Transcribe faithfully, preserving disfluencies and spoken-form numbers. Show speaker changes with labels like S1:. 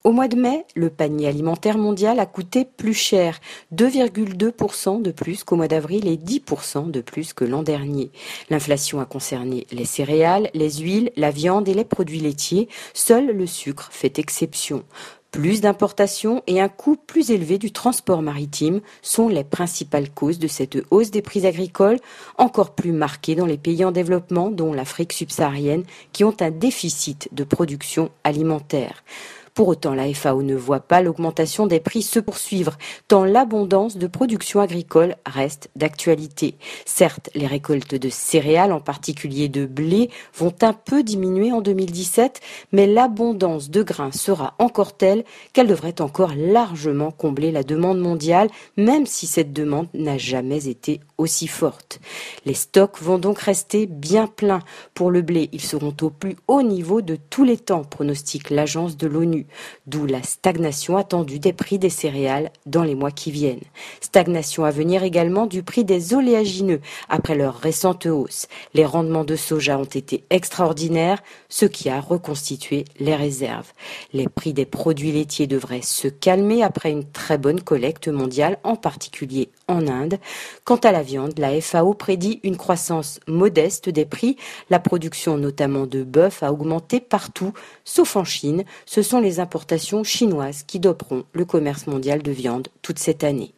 S1: Au mois de mai, le panier alimentaire mondial a coûté plus cher, deux virgule deux pour cent de plus qu'au mois d'avril et dix pour cent de plus que l'an dernier. L'inflation a concerné les céréales, les huiles, la viande et les produits laitiers. Seul le sucre fait exception. Plus d'importations et un coût plus élevé du transport maritime sont les principales causes de cette hausse des prix agricoles, encore plus marquée dans les pays en développement, dont l'Afrique subsaharienne, qui ont un déficit de production alimentaire. Pour autant, la F A O ne voit pas l'augmentation des prix se poursuivre, tant l'abondance de production agricole reste d'actualité. Certes, les récoltes de céréales, en particulier de blé, vont un peu diminuer en deux mille dix-sept, mais l'abondance de grains sera encore telle qu'elle devrait encore largement combler la demande mondiale, même si cette demande n'a jamais été aussi forte. Les stocks vont donc rester bien pleins. Pour le blé, ils seront au plus haut niveau de tous les temps, pronostique l'agence de l'ONU. D'où la stagnation attendue des prix des céréales dans les mois qui viennent. Stagnation à venir également du prix des oléagineux après leur récente hausse. Les rendements de soja ont été extraordinaires, ce qui a reconstitué les réserves. Les prix des produits laitiers devraient se calmer après une très bonne collecte mondiale, en particulier en Inde. Quant à la viande, la F A O prédit une croissance modeste des prix. La production notamment de bœuf a augmenté partout, sauf en Chine. Ce sont les importations chinoises qui doperont le commerce mondial de viande toute cette année.